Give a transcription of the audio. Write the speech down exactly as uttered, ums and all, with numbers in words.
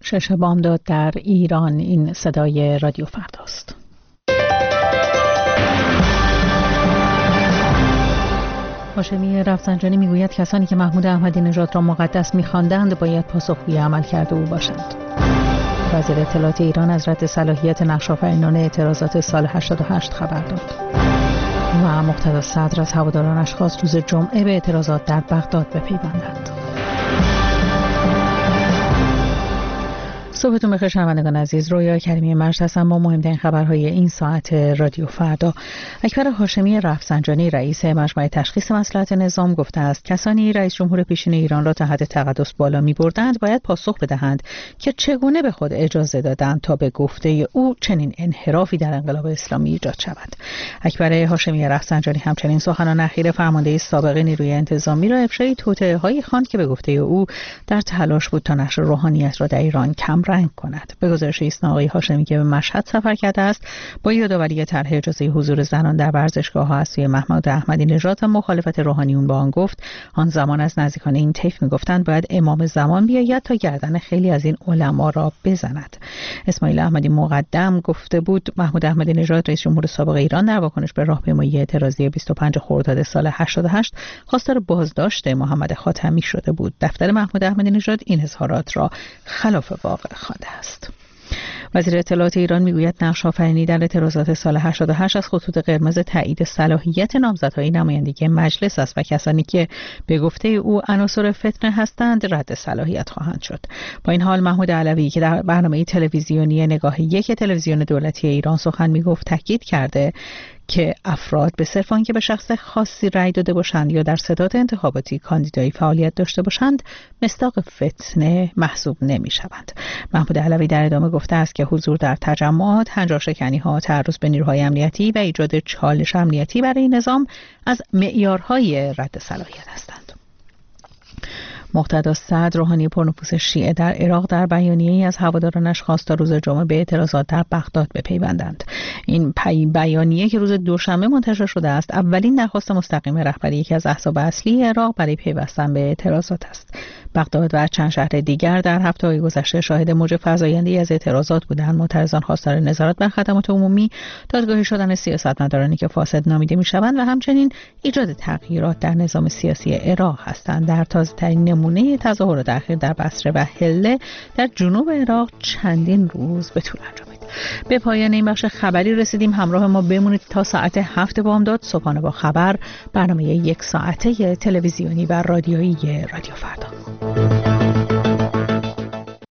شش بامداد در ایران. این صدای رادیو فرداست. هاشمی رفسنجانی میگوید کسانی که محمود احمدی نژاد را مقدس می‌خواندند باید پاسخگوی عملکرد او باشند. وزیر اطلاعات ایران از رد صلاحیت نقش‌آفرینان اعتراضات سال هشتاد و هشت خبر داد. و مقتدی صدر از هوادارانش خواست روز جمعه به اعتراضات در بغداد بپیوندند. صبحتون بخیر شنوندگان عزیز، رویا کریمی مجد هستم با مهمترین خبرهای این ساعت رادیو فردا. اکبر هاشمی رفسنجانی رئیس مجمع تشخیص مصلحت نظام گفته است کسانی رئیس جمهور پیشین ایران را تا حد تقدس بالا می‌بردند باید پاسخ بدهند که چگونه به خود اجازه دادند تا به گفته او چنین انحرافی در انقلاب اسلامی ایجاد شود. اکبر هاشمی رفسنجانی همچنین سخنان اخیر فرمانده سابق نیروی انتظامی را افشای توطئه‌هایی خواند که به گفته او در تلاش بود تا نقش روحانیت را در ایران کم رنگ کند. به گزارش ایسنا آقای هاشمی که به مشهد سفر کرده است با یادآوری طرح اجازه حضور زنان در ورزشگاه‌ها از سوی محمود احمدی نژاد و مخالفت روحانیون با آن گفت آن زمان از نزدیکان این طیف میگفتند باید امام زمان بیاید تا گردن خیلی از این علما را بزند. اسماعیل احمدی مقدم گفته بود محمود احمدی نژاد رئیس جمهور سابق ایران در واکنش به راهپیمایی اعتراضی بیست و پنجم خرداد سال هشتاد و هشت خواستار بازداشت محمد خاتمی شده بود. دفتر محمود احمدی نژاد این اظهارات را خلاف واقع خوانده است. وزیر اطلاعات ایران میگوید نقش‌آفرینی در اعتراضات سال هشتاد و هشت از خطوط قرمز تایید صلاحیت نامزدهای نمایندگی مجلس است و کسانی که به گفته او عناصر فتنه هستند رد صلاحیت خواهند شد. با این حال محمود علوی که در برنامه تلویزیونی نگاه یک تلویزیون دولتی ایران سخن میگفت تاکید کرده که افراد به صرف آنکه به شخص خاصی رأی داده باشند یا در ستاد انتخاباتی کاندیدایی فعالیت داشته باشند مصداق فتنه محسوب نمی‌شوند. محمود علوی در ادامه گفته است که حضور در تجمعات، هنجارشکنی‌ها، تعرض به نیروهای امنیتی و ایجاد چالش امنیتی برای نظام از معیارهای رد صلاحیت هستند. مقتدی صدر روحانی پرنفوذ شیعه در عراق در بیانیه‌ای از هوادارانش خواست تا روز جمعه به اعتراضات در بغداد بپیوندند. این بیانیه که روز دوشنبه منتشر شده است اولین درخواست مستقیم رهبری یکی از احزاب اصلی عراق برای پیوستن به اعتراضات است. بغداد و چند شهر دیگر در هفته‌های گذشته شاهد موج فزاینده‌ای از اعتراضات بودند. معترضان خواستار نظارت بر خدمات عمومی، دادگاهی شدن سیاستمدارانی که فاسد نامیده می‌شوند و همچنین ایجاد تغییرات در نظام سیاسی عراق هستند. در تازه‌ترین نمونه تظاهرات اخیر در بصره و حله در جنوب عراق چندین روز به طول انجامید. به پایان این بخش خبری رسیدیم. همراه ما بمونید تا ساعت هفت بامداد. صبحانه با خبر، برنامه یک ساعته تلویزیونی و رادیویی رادیو فردا.